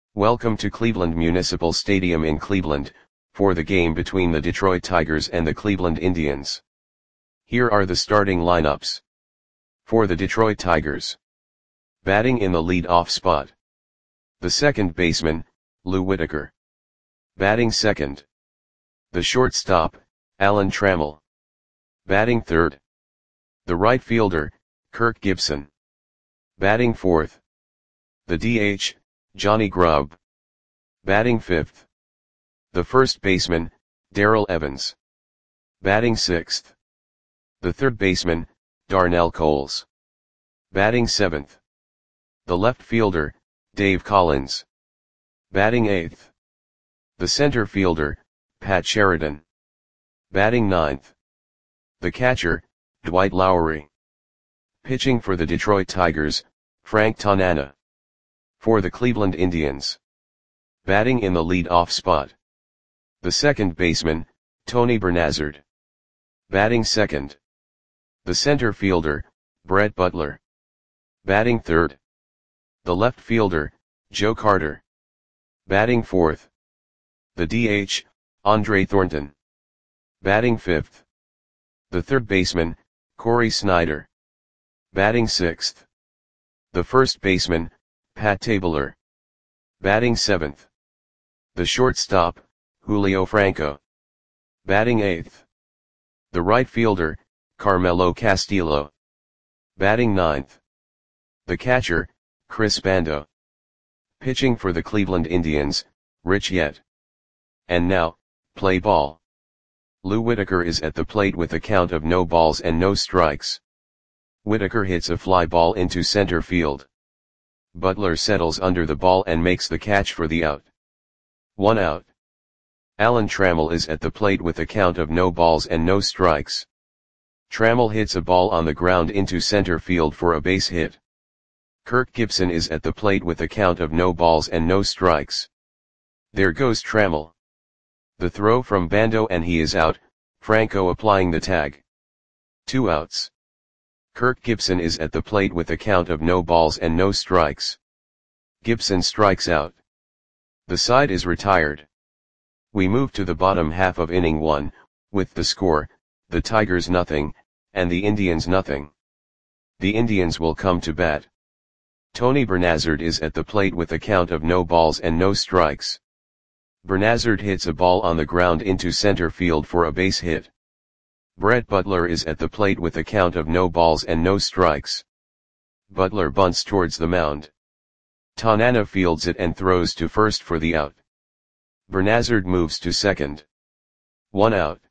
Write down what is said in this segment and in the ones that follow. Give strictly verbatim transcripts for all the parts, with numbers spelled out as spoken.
Welcome to Cleveland Municipal Stadium in Cleveland, for the game between the Detroit Tigers and the Cleveland Indians. Here are the starting lineups. For the Detroit Tigers. Batting in the lead-off spot. The second baseman, Lou Whitaker. Batting second. The shortstop, Alan Trammell. Batting third. The right fielder, Kirk Gibson. Batting fourth. The D H, Johnny Grubb. Batting fifth. The first baseman, Darrell Evans. Batting sixth. The third baseman, Darnell Coles. Batting seventh. The left fielder, Dave Collins. Batting eighth. The center fielder, Pat Sheridan. Batting ninth. The catcher, Dwight Lowery. Pitching for the Detroit Tigers, Frank Tanana. For the Cleveland Indians. Batting in the lead-off spot. The second baseman, Tony Bernazard. Batting second. The center fielder, Brett Butler. Batting third. The left fielder, Joe Carter. Batting fourth. The D H, Andre Thornton. Batting fifth. The third baseman, Corey Snyder. Batting sixth. The first baseman, Pat Tabler. Batting seventh. The shortstop, Julio Franco. Batting eighth. The right fielder, Carmelo Castillo. Batting ninth. The catcher, Chris Bando. Pitching for the Cleveland Indians, Rich Yett. And now, play ball. Lou Whitaker is at the plate with a count of no balls and no strikes. Whitaker hits a fly ball into center field. Butler settles under the ball and makes the catch for the out. One out. Alan Trammell is at the plate with a count of no balls and no strikes. Trammell hits a ball on the ground into center field for a base hit. Kirk Gibson is at the plate with a count of no balls and no strikes. There goes Trammell. The throw from Bando and he is out, Franco applying the tag. Two outs. Kirk Gibson is at the plate with a count of no balls and no strikes. Gibson strikes out. The side is retired. We move to the bottom half of inning one, with the score, the Tigers nothing, and the Indians nothing. The Indians will come to bat. Tony Bernazard is at the plate with a count of no balls and no strikes. Bernazard hits a ball on the ground into center field for a base hit. Brett Butler is at the plate with a count of no balls and no strikes. Butler bunts towards the mound. Tanana fields it and throws to first for the out. Bernazard moves to second. One out.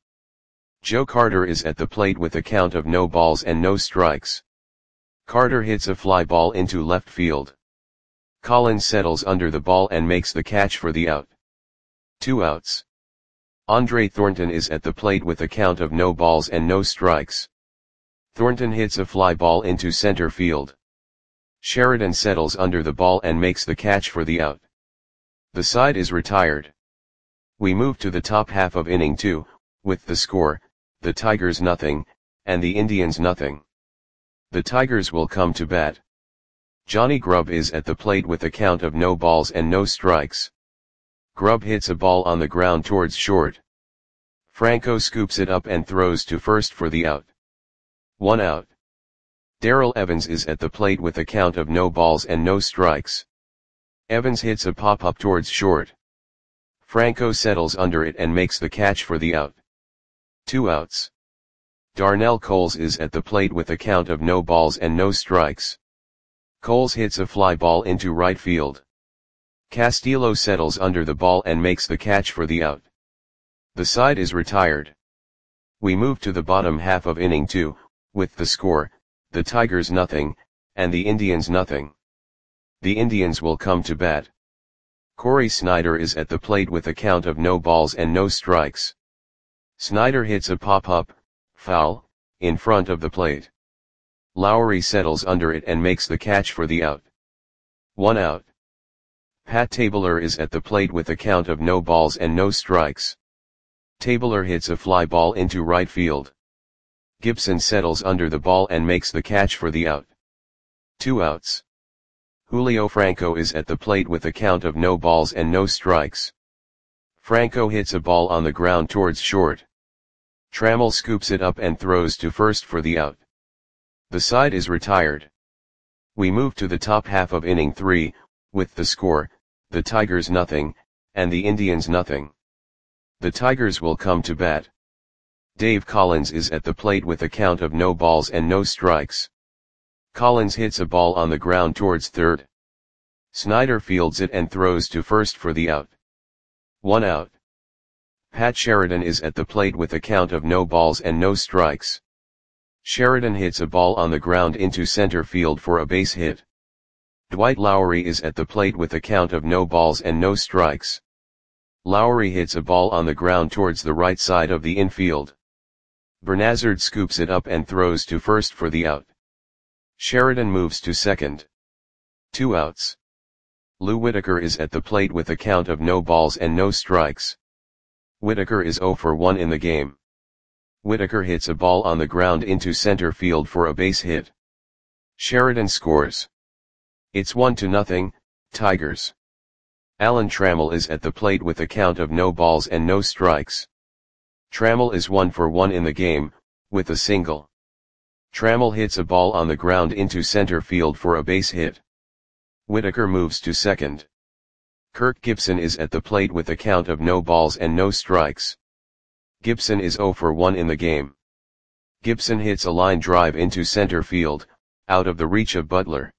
Joe Carter is at the plate with a count of no balls and no strikes. Carter hits a fly ball into left field. Collins settles under the ball and makes the catch for the out. Two outs. Andre Thornton is at the plate with a count of no balls and no strikes. Thornton hits a fly ball into center field. Sheridan settles under the ball and makes the catch for the out. The side is retired. We move to the top half of inning two, with the score, the Tigers nothing, and the Indians nothing. The Tigers will come to bat. Johnny Grubb is at the plate with a count of no balls and no strikes. Grubb hits a ball on the ground towards short. Franco scoops it up and throws to first for the out. One out. Darrell Evans is at the plate with a count of no balls and no strikes. Evans hits a pop-up towards short. Franco settles under it and makes the catch for the out. Two outs. Darnell Coles is at the plate with a count of no balls and no strikes. Coles hits a fly ball into right field. Castillo settles under the ball and makes the catch for the out. The side is retired. We move to the bottom half of inning two, with the score, the Tigers nothing, and the Indians nothing. The Indians will come to bat. Corey Snyder is at the plate with a count of no balls and no strikes. Snyder hits a pop-up, foul, in front of the plate. Lowery settles under it and makes the catch for the out. One out. Pat Tabler is at the plate with a count of no balls and no strikes. Tabler hits a fly ball into right field. Gibson settles under the ball and makes the catch for the out. Two outs. Julio Franco is at the plate with a count of no balls and no strikes. Franco hits a ball on the ground towards short. Trammell scoops it up and throws to first for the out. The side is retired. We move to the top half of inning three, with the score, the Tigers nothing, and the Indians nothing. The Tigers will come to bat. Dave Collins is at the plate with a count of no balls and no strikes. Collins hits a ball on the ground towards third. Snyder fields it and throws to first for the out. One out. Pat Sheridan is at the plate with a count of no balls and no strikes. Sheridan hits a ball on the ground into center field for a base hit. Dwight Lowry is at the plate with a count of no balls and no strikes. Lowry hits a ball on the ground towards the right side of the infield. Bernazard scoops it up and throws to first for the out. Sheridan moves to second. Two outs. Lou Whitaker is at the plate with a count of no balls and no strikes. Whitaker is oh for one in the game. Whitaker hits a ball on the ground into center field for a base hit. Sheridan scores. It's one to nothing, Tigers. Alan Trammell is at the plate with a count of no balls and no strikes. Trammell is one for one in the game, with a single. Trammell hits a ball on the ground into center field for a base hit. Whitaker moves to second. Kirk Gibson is at the plate with a count of no balls and no strikes. Gibson is oh for one in the game. Gibson hits a line drive into center field, out of the reach of Butler.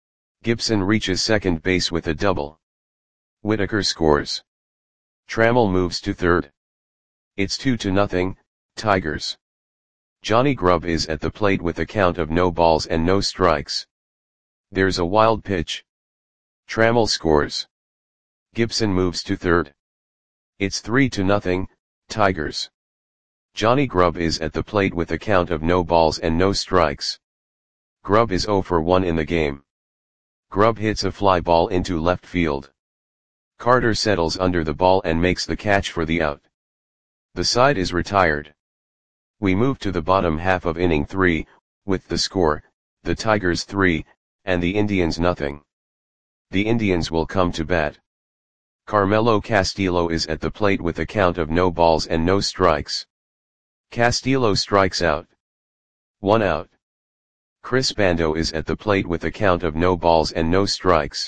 Gibson reaches second base with a double. Whitaker scores. Trammell moves to third. It's two to nothing, Tigers. Johnny Grubb is at the plate with a count of no balls and no strikes. There's a wild pitch. Trammell scores. Gibson moves to third. It's three to nothing, Tigers. Johnny Grubb is at the plate with a count of no balls and no strikes. Grubb is oh for one in the game. Grubb hits a fly ball into left field. Carter settles under the ball and makes the catch for the out. The side is retired. We move to the bottom half of inning three, with the score, the Tigers three, and the Indians nothing. The Indians will come to bat. Carmelo Castillo is at the plate with a count of no balls and no strikes. Castillo strikes out. One out. Chris Bando is at the plate with a count of no balls and no strikes.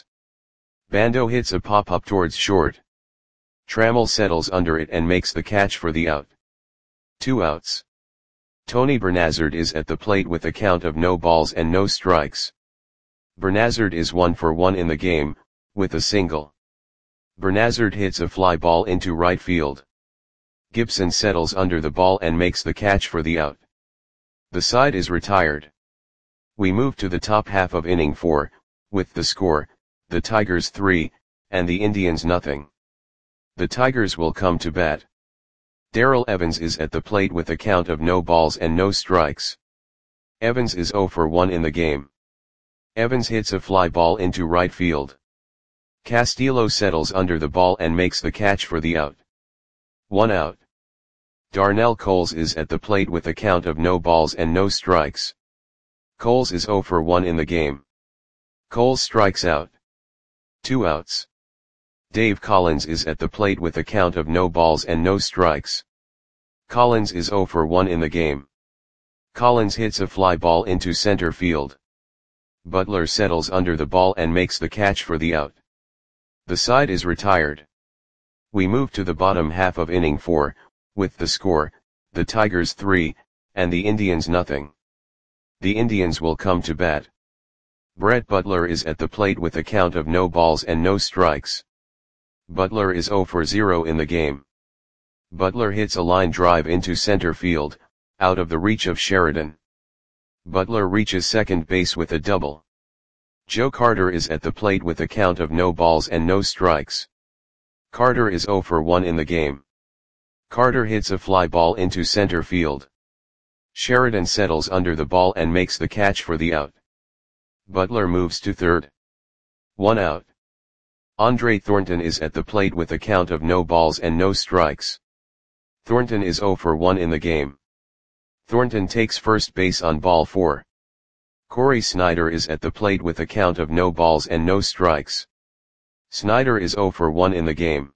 Bando hits a pop-up towards short. Trammell settles under it and makes the catch for the out. Two outs. Tony Bernazard is at the plate with a count of no balls and no strikes. Bernazard is one for one in the game, with a single. Bernazard hits a fly ball into right field. Gibson settles under the ball and makes the catch for the out. The side is retired. We move to the top half of inning four, with the score, the Tigers three, and the Indians nothing. The Tigers will come to bat. Darrell Evans is at the plate with a count of no balls and no strikes. Evans is oh for one in the game. Evans hits a fly ball into right field. Castillo settles under the ball and makes the catch for the out. One out. Darnell Coles is at the plate with a count of no balls and no strikes. Coles is oh for one in the game. Coles strikes out. Two outs. Dave Collins is at the plate with a count of no balls and no strikes. Collins is oh for one in the game. Collins hits a fly ball into center field. Butler settles under the ball and makes the catch for the out. The side is retired. We move to the bottom half of inning four, with the score, the Tigers three, and the Indians nothing. The Indians will come to bat. Brett Butler is at the plate with a count of no balls and no strikes. Butler is oh for zero in the game. Butler hits a line drive into center field, out of the reach of Sheridan. Butler reaches second base with a double. Joe Carter is at the plate with a count of no balls and no strikes. Carter is oh for one in the game. Carter hits a fly ball into center field. Sheridan settles under the ball and makes the catch for the out. Butler moves to third. One out. Andre Thornton is at the plate with a count of no balls and no strikes. Thornton is oh for one in the game. Thornton takes first base on ball four. Corey Snyder is at the plate with a count of no balls and no strikes. Snyder is zero for one in the game.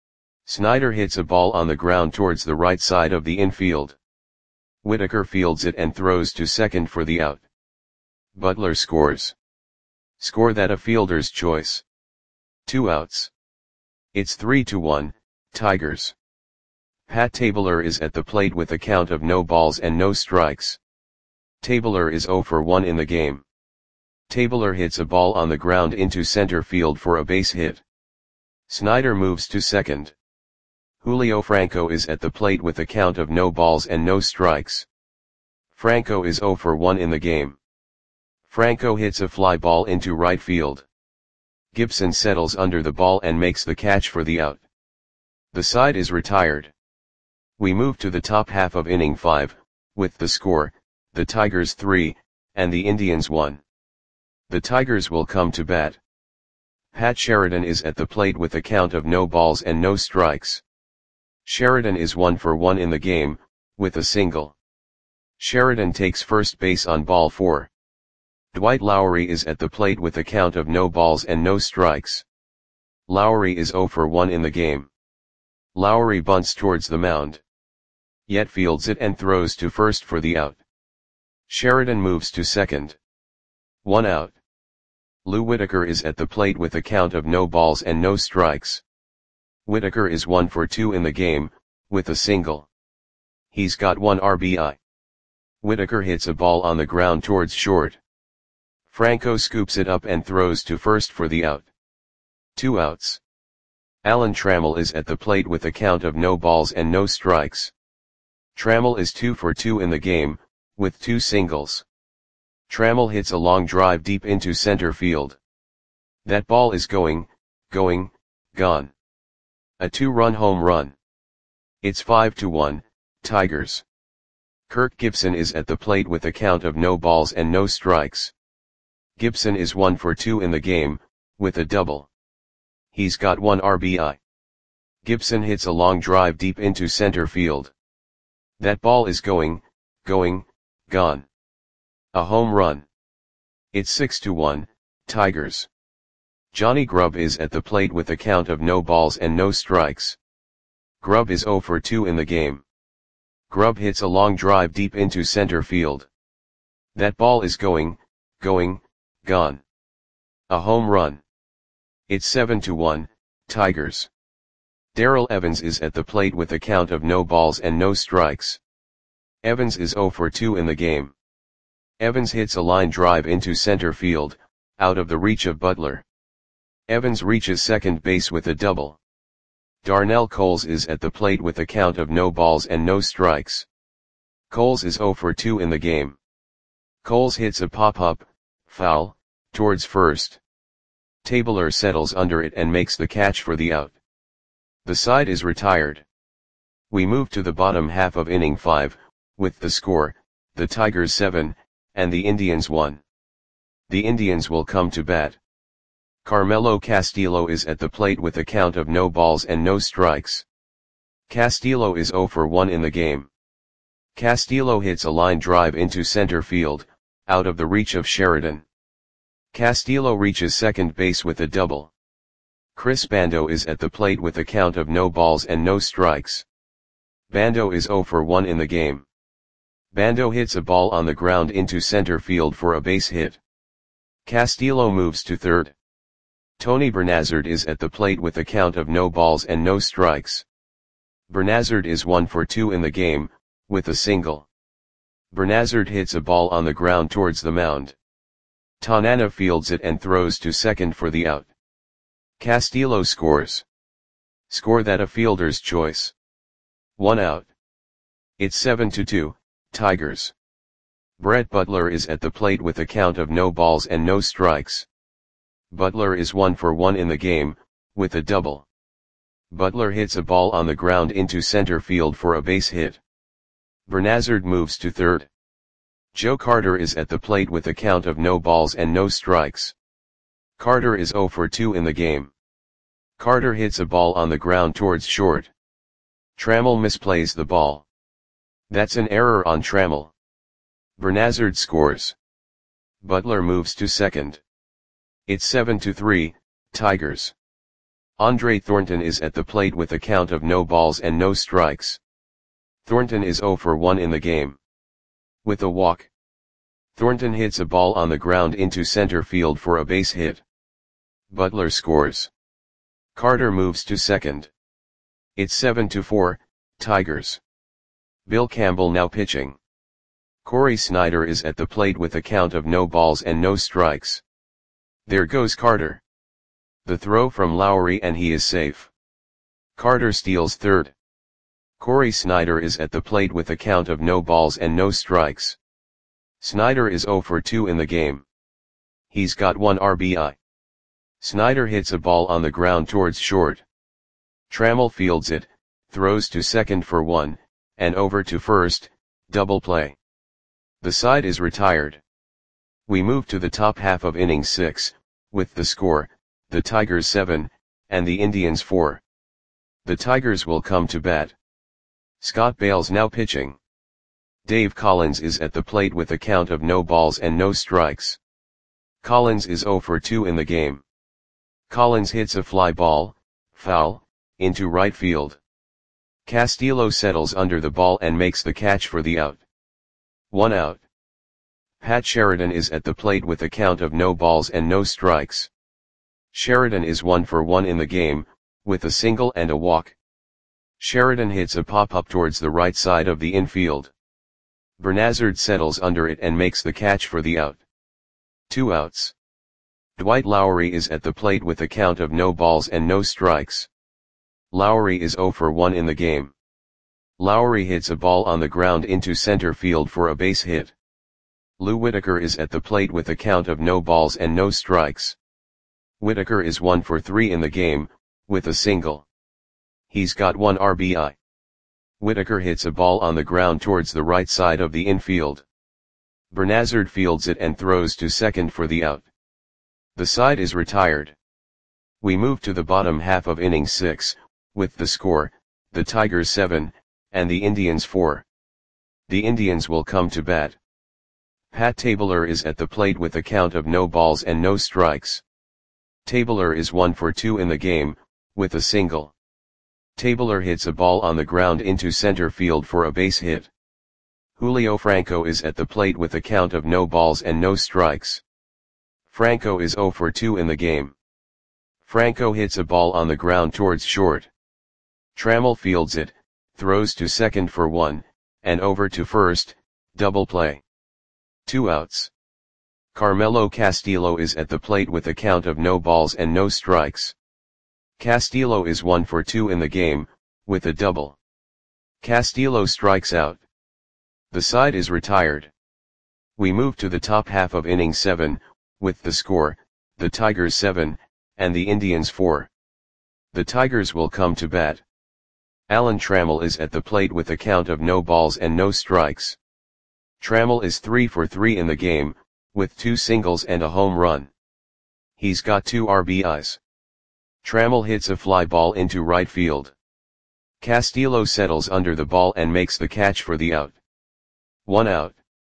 Snyder hits a ball on the ground towards the right side of the infield. Whitaker fields it and throws to second for the out. Butler scores. Score that a fielder's choice. Two outs. It's three to one, Tigers. Pat Tabler is at the plate with a count of no balls and no strikes. Tabler is zero for one in the game. Tabler hits a ball on the ground into center field for a base hit. Snyder moves to second. Julio Franco is at the plate with a count of no balls and no strikes. Franco is zero for one in the game. Franco hits a fly ball into right field. Gibson settles under the ball and makes the catch for the out. The side is retired. We move to the top half of inning five, with the score, the Tigers three, and the Indians one. The Tigers will come to bat. Pat Sheridan is at the plate with a count of no balls and no strikes. Sheridan is one for one in the game, with a single. Sheridan takes first base on ball four. Dwight Lowry is at the plate with a count of no balls and no strikes. Lowry is zero for one in the game. Lowry bunts towards the mound. Yet fields it and throws to first for the out. Sheridan moves to second. One out. Lou Whitaker is at the plate with a count of no balls and no strikes. Whitaker is one for two in the game, with a single. He's got one R B I. Whitaker hits a ball on the ground towards short. Franco scoops it up and throws to first for the out. Two outs. Alan Trammell is at the plate with a count of no balls and no strikes. Trammell is two for two in the game, with two singles. Trammell hits a long drive deep into center field. That ball is going, going, gone. A two-run home run. It's five to one, Tigers. Kirk Gibson is at the plate with a count of no balls and no strikes. Gibson is one for two in the game, with a double. He's got one R B I. Gibson hits a long drive deep into center field. That ball is going, going, gone. A home run. It's six to one, Tigers. Johnny Grubb is at the plate with a count of no balls and no strikes. Grubb is zero for two in the game. Grubb hits a long drive deep into center field. That ball is going, going, gone. A home run. It's seven to one, Tigers. Darrell Evans is at the plate with a count of no balls and no strikes. Evans is zero for two in the game. Evans hits a line drive into center field, out of the reach of Butler. Evans reaches second base with a double. Darnell Coles is at the plate with a count of no balls and no strikes. Coles is zero for two in the game. Coles hits a pop-up, foul, towards first. Tabler settles under it and makes the catch for the out. The side is retired. We move to the bottom half of inning five, with the score, the Tigers seven, and the Indians one. The Indians will come to bat. Carmelo Castillo is at the plate with a count of no balls and no strikes. Castillo is zero for one in the game. Castillo hits a line drive into center field, out of the reach of Sheridan. Castillo reaches second base with a double. Chris Bando is at the plate with a count of no balls and no strikes. Bando is zero for one in the game. Bando hits a ball on the ground into center field for a base hit. Castillo moves to third. Tony Bernazard is at the plate with a count of no balls and no strikes. Bernazard is one for two in the game, with a single. Bernazard hits a ball on the ground towards the mound. Tanana fields it and throws to second for the out. Castillo scores. Score that a fielder's choice. One out. It's seven to two, Tigers. Brett Butler is at the plate with a count of no balls and no strikes. Butler is one for one in the game, with a double. Butler hits a ball on the ground into center field for a base hit. Bernazard moves to third. Joe Carter is at the plate with a count of no balls and no strikes. Carter is zero for two in the game. Carter hits a ball on the ground towards short. Trammell misplays the ball. That's an error on Trammell. Bernazard scores. Butler moves to second. It's seven to three, Tigers. Andre Thornton is at the plate with a count of no balls and no strikes. Thornton is zero for one in the game. With a walk, Thornton hits a ball on the ground into center field for a base hit. Butler scores. Carter moves to second. It's seven to four, Tigers. Bill Campbell now pitching. Corey Snyder is at the plate with a count of no balls and no strikes. There goes Carter. The throw from Lowry and he is safe. Carter steals third. Corey Snyder is at the plate with a count of no balls and no strikes. Snyder is zero for two in the game. He's got one R B I. Snyder hits a ball on the ground towards short. Trammell fields it, throws to second for one, and over to first, double play. The side is retired. We move to the top half of inning six, with the score, the Tigers seven, and the Indians four. The Tigers will come to bat. Scott Bales now pitching. Dave Collins is at the plate with a count of no balls and no strikes. Collins is zero for two in the game. Collins hits a fly ball, foul, into right field. Castillo settles under the ball and makes the catch for the out. One out. Pat Sheridan is at the plate with a count of no balls and no strikes. Sheridan is one for one in the game, with a single and a walk. Sheridan hits a pop-up towards the right side of the infield. Bernazard settles under it and makes the catch for the out. Two outs. Dwight Lowry is at the plate with a count of no balls and no strikes. Lowry is zero for one in the game. Lowry hits a ball on the ground into center field for a base hit. Lou Whitaker is at the plate with a count of no balls and no strikes. Whitaker is one for three in the game, with a single. He's got one R B I. Whitaker hits a ball on the ground towards the right side of the infield. Bernazard fields it and throws to second for the out. The side is retired. We move to the bottom half of inning six, with the score, the Tigers seven, and the Indians four. The Indians will come to bat. Pat Tabler is at the plate with a count of no balls and no strikes. Tabler is one for two in the game, with a single. Tabler hits a ball on the ground into center field for a base hit. Julio Franco is at the plate with a count of no balls and no strikes. Franco is zero for two in the game. Franco hits a ball on the ground towards short. Trammell fields it, throws to second for one, and over to first, double play. Two outs. Carmelo Castillo is at the plate with a count of no balls and no strikes. Castillo is one for two in the game, with a double. Castillo strikes out. The side is retired. We move to the top half of inning seven, with the score, the Tigers seven, and the Indians four. The Tigers will come to bat. Alan Trammell is at the plate with a count of no balls and no strikes. Trammell is three for three in the game, with two singles and a home run. He's got two R B Is. Trammell hits a fly ball into right field. Castillo settles under the ball and makes the catch for the out. One out.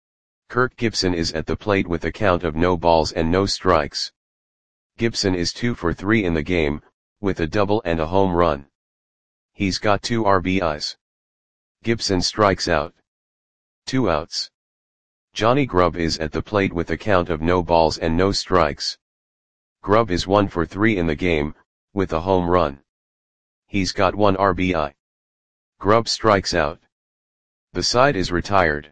Kirk Gibson is at the plate with a count of no balls and no strikes. Gibson is two for three in the game, with a double and a home run. He's got two R B Is. Gibson strikes out. Two outs. Johnny Grubb is at the plate with a count of no balls and no strikes. Grubb is one for three in the game, with a home run. He's got one R B I. Grubb strikes out. The side is retired.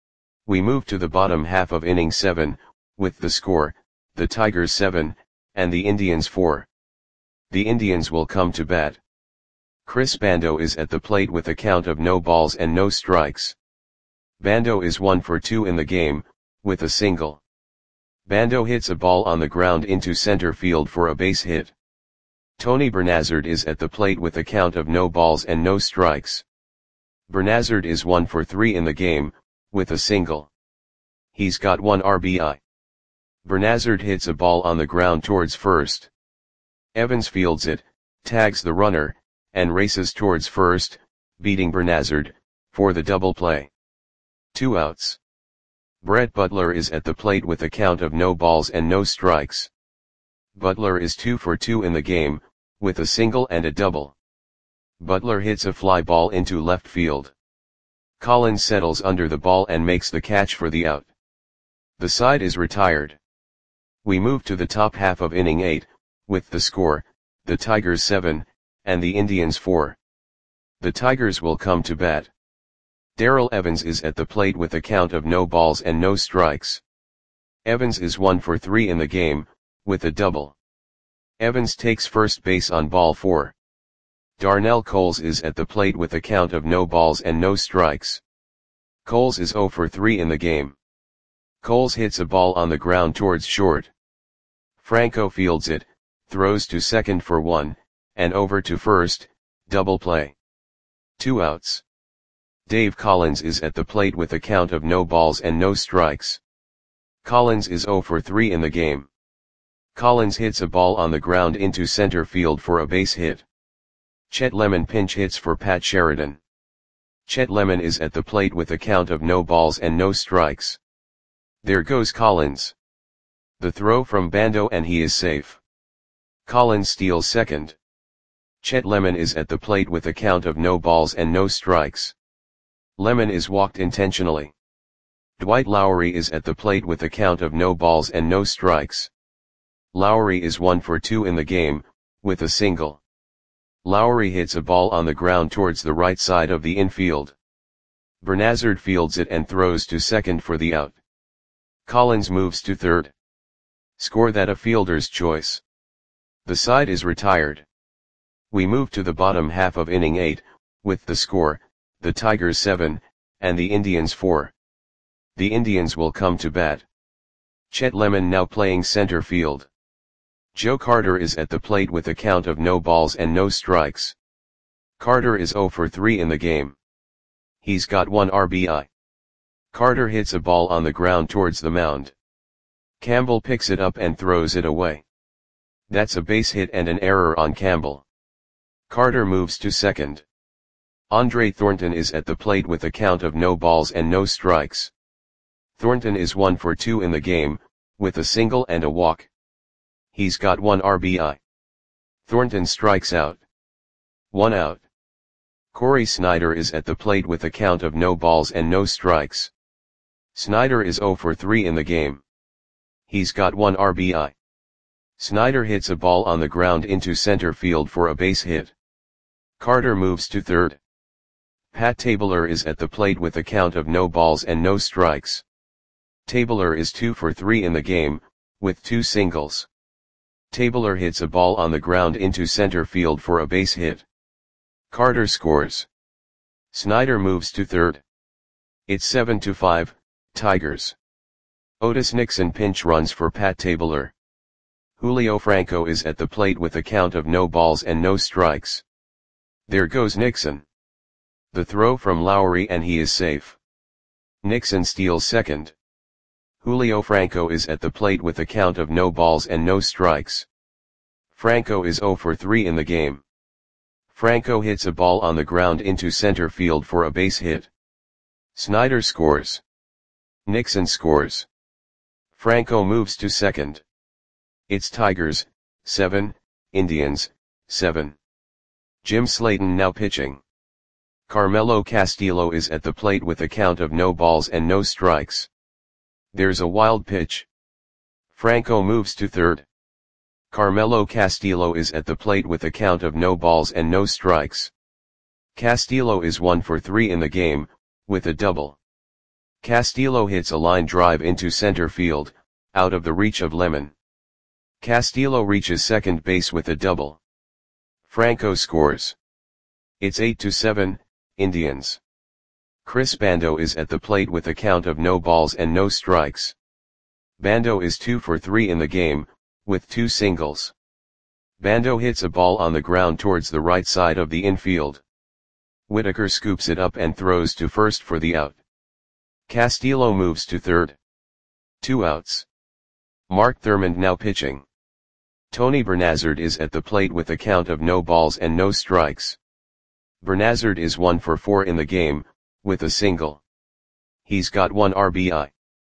We move to the bottom half of inning seven, with the score, the Tigers seven, and the Indians four. The Indians will come to bat. Chris Bando is at the plate with a count of no balls and no strikes. Bando is one for two in the game, with a single. Bando hits a ball on the ground into center field for a base hit. Tony Bernazard is at the plate with a count of no balls and no strikes. Bernazard is one for three in the game, with a single. He's got one R B I. Bernazard hits a ball on the ground towards first. Evans fields it, tags the runner, and races towards first, beating Bernazard, for the double play. Two outs. Brett Butler is at the plate with a count of no balls and no strikes. Butler is two for two in the game, with a single and a double. Butler hits a fly ball into left field. Collins settles under the ball and makes the catch for the out. The side is retired. We move to the top half of inning eight, with the score, the Tigers seven, and the Indians four. The Tigers will come to bat. Darrell Evans is at the plate with a count of no balls and no strikes. Evans is one for three in the game, with a double. Evans takes first base on ball four. Darnell Coles is at the plate with a count of no balls and no strikes. Coles is zero for three in the game. Coles hits a ball on the ground towards short. Franco fields it, throws to second for one, and over to first, double play. Two outs. Dave Collins is at the plate with a count of no balls and no strikes. Collins is zero for three in the game. Collins hits a ball on the ground into center field for a base hit. Chet Lemon pinch hits for Pat Sheridan. Chet Lemon is at the plate with a count of no balls and no strikes. There goes Collins. The throw from Bando and he is safe. Collins steals second. Chet Lemon is at the plate with a count of no balls and no strikes. Lemon is walked intentionally. Dwight Lowry is at the plate with a count of no balls and no strikes. Lowry is one for two in the game, with a single. Lowry hits a ball on the ground towards the right side of the infield. Bernazard fields it and throws to second for the out. Collins moves to third. Score that a fielder's choice. The side is retired. We move to the bottom half of inning eight, with the score, the Tigers seven, and the Indians four. The Indians will come to bat. Chet Lemon now playing center field. Joe Carter is at the plate with a count of no balls and no strikes. Carter is zero for three in the game. He's got one R B I. Carter hits a ball on the ground towards the mound. Campbell picks it up and throws it away. That's a base hit and an error on Campbell. Carter moves to second. Andre Thornton is at the plate with a count of no balls and no strikes. Thornton is one for two in the game, with a single and a walk. He's got one R B I. Thornton strikes out. One out. Corey Snyder is at the plate with a count of no balls and no strikes. Snyder is zero for three in the game. He's got one R B I. Snyder hits a ball on the ground into center field for a base hit. Carter moves to third. Pat Tabler is at the plate with a count of no balls and no strikes. Tabler is two for three in the game, with two singles. Tabler hits a ball on the ground into center field for a base hit. Carter scores. Snyder moves to third. It's seven to five, Tigers. Otis Nixon pinch runs for Pat Tabler. Julio Franco is at the plate with a count of no balls and no strikes. There goes Nixon. The throw from Lowry and he is safe. Nixon steals second. Julio Franco is at the plate with a count of no balls and no strikes. Franco is zero for three in the game. Franco hits a ball on the ground into center field for a base hit. Snyder scores. Nixon scores. Franco moves to second. It's Tigers, seven, Indians, seven. Jim Slayton now pitching. Carmelo Castillo is at the plate with a count of no balls and no strikes. There's a wild pitch. Franco moves to third. Carmelo Castillo is at the plate with a count of no balls and no strikes. Castillo is one for three in the game, with a double. Castillo hits a line drive into center field, out of the reach of Lemon. Castillo reaches second base with a double. Franco scores. It's eight to seven, Indians. Chris Bando is at the plate with a count of no balls and no strikes. Bando is two for three in the game, with two singles. Bando hits a ball on the ground towards the right side of the infield. Whitaker scoops it up and throws to first for the out. Castillo moves to third. Two outs. Mark Thurmond now pitching. Tony Bernazard is at the plate with a count of no balls and no strikes. Bernazard is one for four in the game, with a single. He's got one R B I.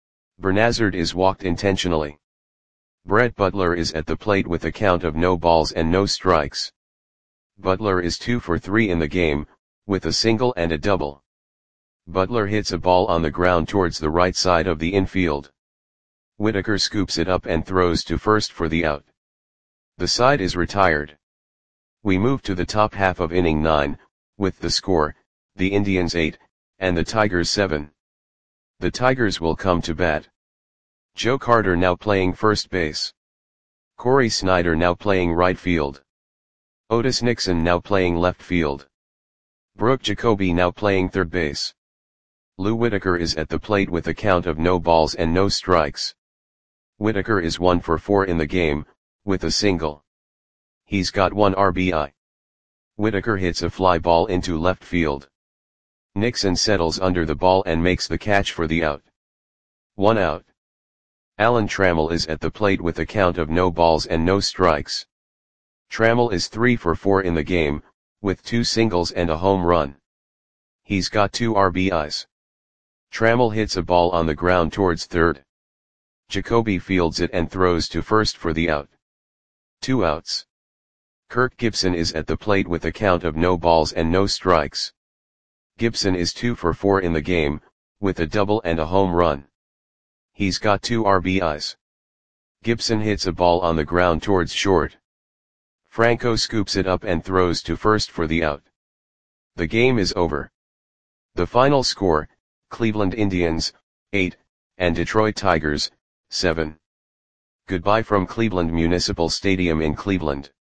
Bernazard is walked intentionally. Brett Butler is at the plate with a count of no balls and no strikes. Butler is two for three in the game, with a single and a double. Butler hits a ball on the ground towards the right side of the infield. Whitaker scoops it up and throws to first for the out. The side is retired. We move to the top half of inning nine, with the score, the Indians eight, and the Tigers seven. The Tigers will come to bat. Joe Carter now playing first base. Corey Snyder now playing right field. Otis Nixon now playing left field. Brooke Jacoby now playing third base. Lou Whitaker is at the plate with a count of no balls and no strikes. Whitaker is one for four in the game, with a single. He's got one R B I. Whitaker hits a fly ball into left field. Nixon settles under the ball and makes the catch for the out. One out. Alan Trammell is at the plate with a count of no balls and no strikes. Trammell is three for four in the game, with two singles and a home run. He's got two R B Is. Trammell hits a ball on the ground towards third. Jacoby fields it and throws to first for the out. Two outs. Kirk Gibson is at the plate with a count of no balls and no strikes. Gibson is two for four in the game, with a double and a home run. He's got two R B Is. Gibson hits a ball on the ground towards short. Franco scoops it up and throws to first for the out. The game is over. The final score, Cleveland Indians, eight, and Detroit Tigers, seven. Goodbye from Cleveland Municipal Stadium in Cleveland.